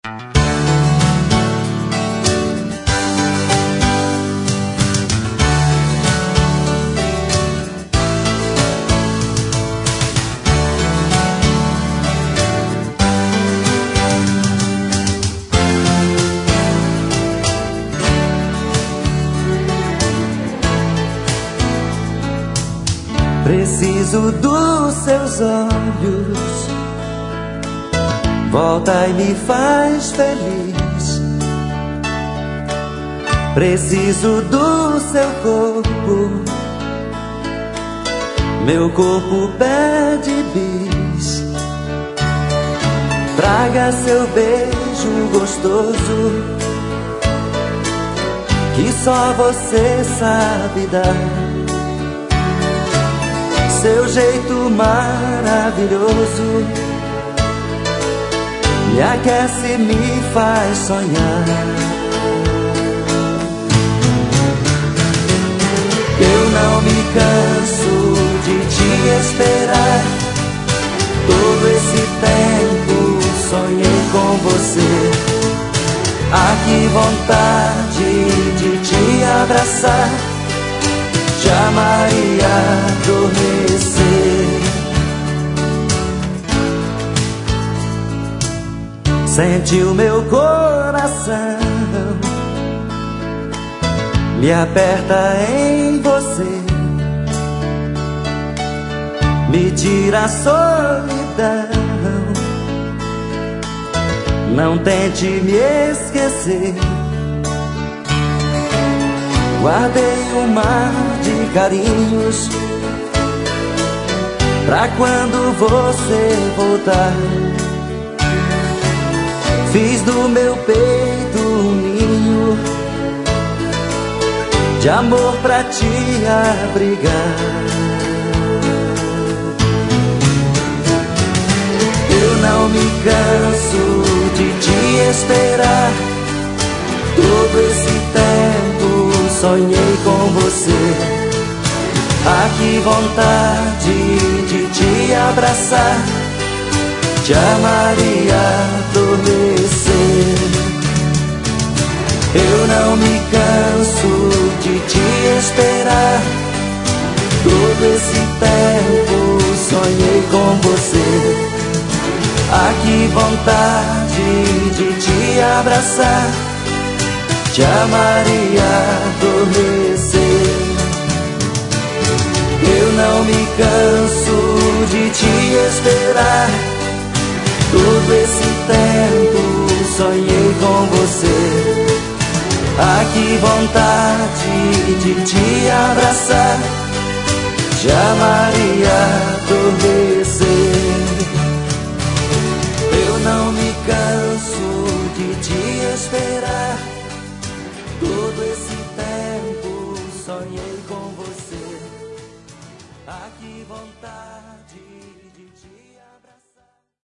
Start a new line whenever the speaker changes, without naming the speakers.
Preciso dos seus olhos, volta e me faz feliz. Preciso do seu corpo, meu corpo pede bis. Traga seu beijo gostoso, que só você sabe dar. Seu jeito maravilhoso me aquece, me faz sonhar. Eu não me canso de te esperar. Todo esse tempo sonhei com você. Ah, que vontade de te abraçar, te amar e adormecer. Sente o meu coração, me aperta em você, me tira a solidão. Não tente me esquecer. Guardei um mar de carinhos pra quando você voltar. Fiz do meu peito um ninho de amor pra te abrigar. Eu não me canso de te esperar. Todo esse tempo sonhei com você. Ah, que vontade de te abraçar, te amar e adormecer. Eu não me canso de te esperar. Todo esse tempo sonhei com você. Ah, que vontade de te abraçar, te amar e adormecer. Eu não me canso de te esperar. Todo esse tempo sonhei com você. Ah, que vontade de te abraçar, te amar e adormecer. Eu não me canso de te esperar. Todo esse tempo sonhei com você. Ah, que vontade.